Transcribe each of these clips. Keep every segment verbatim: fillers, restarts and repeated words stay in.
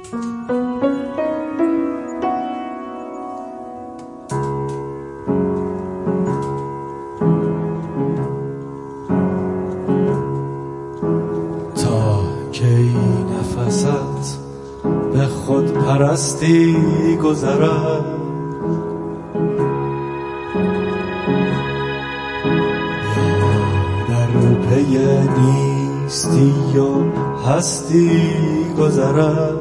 تا کی نفست به خود پرستی گذرد، پی نیستی و هستی گذرد.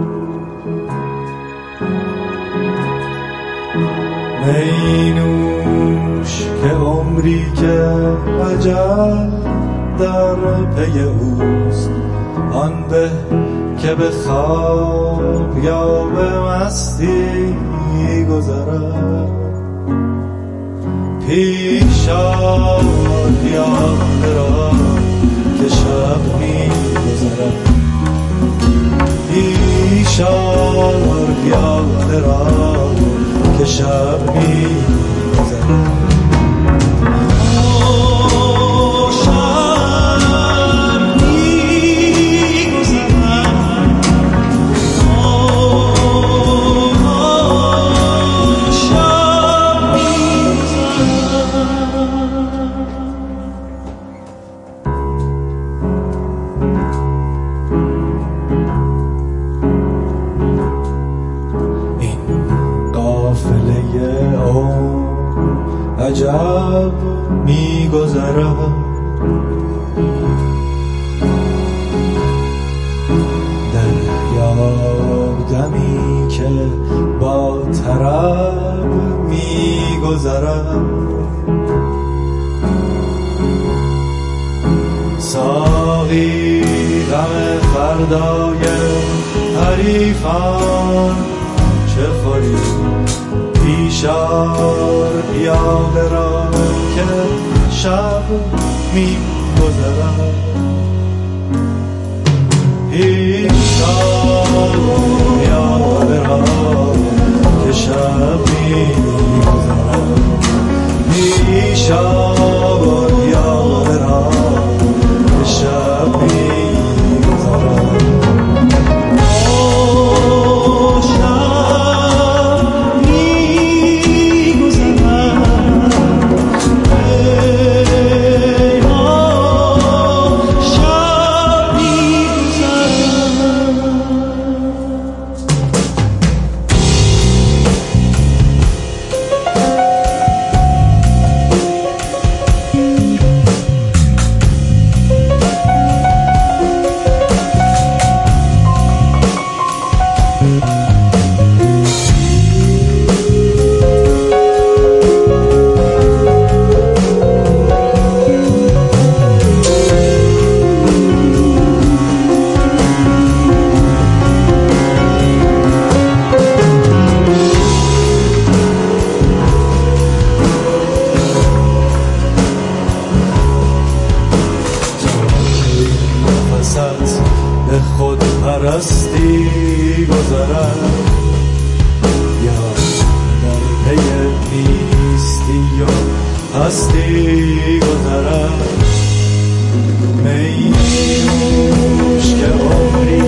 می نوش که عمری که اجل در پی اوست، آن به که به خواب یا به مستی گذرد. پیش آر یاد را که شب می گذرد، پیش آر یاد را که شب می گذرد. عجب می گذرد، دریادمی که با طرب می گذرد. ساقی غم فردای حریفان چه خوری، پیش آر پیاله را که شب می گذرد. پیش آر پیاله را که شب می گذرد. پیش آر پیاله را که شب می گذرد. به خود پرستی گذرد، یا در پی نیستی و هستی گذرد. می نوش که عمری